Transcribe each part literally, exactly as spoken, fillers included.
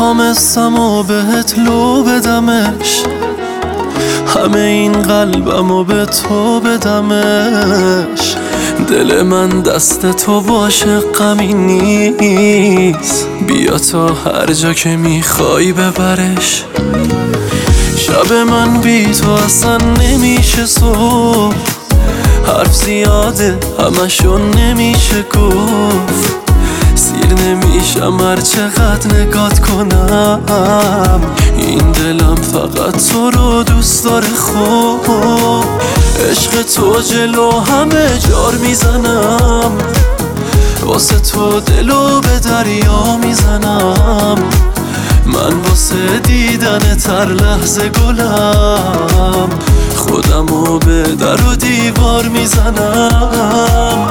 میخوام اسم و بهت لو بدمش، همه این قلبمو به تو بدمش. دل من دست تو باشه غمی نیست، بیا تا هر جا که میخوای ببرش. شب من بی تو اصلا نمیشه صبح، حرف زیاده همشون نمیشه گفت. سیر نمیشم هر چقدر نگات کنم، این دلم فقط تو رو دوست داره. خوب عشق تو جلو همه جار میزنم، واسه تو دلو به دریا میزنم. من واسه دیدن تر لحظه گلم، خودمو به در و دیوار میزنم.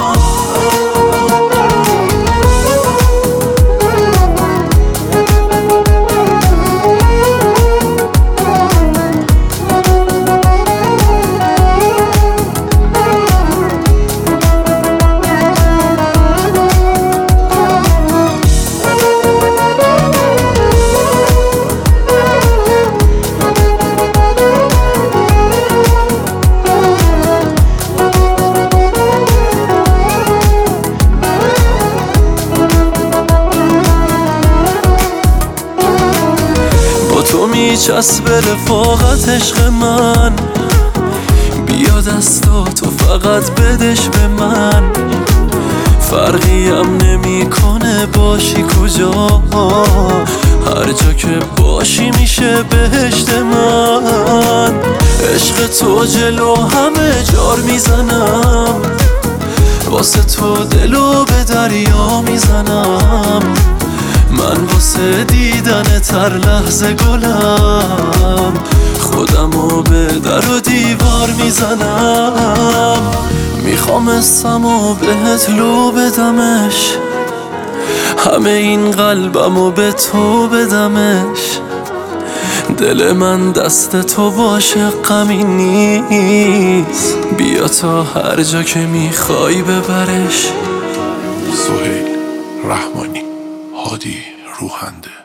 تو میچسب رفاقت عشق من، بیا دستاتو فقط بدش به من. فرقی هم نمیکنه باشی کجا، هر جا که باشی میشه بهشت من. عشق تو جلو همه جار میزنم، واسه تو دلو به دریا میزنم. من واسه دیدن تر لحظه گلم، خودمو به در و دیوار میزنم. میخوام اسم و بهت لو بدمش، همه این قلبمو به تو بدمش. دل من دست تو باشه غمی نیست، بیا تا هر جا که میخوای ببرش. سهیل رحمانی، هادی روحنده.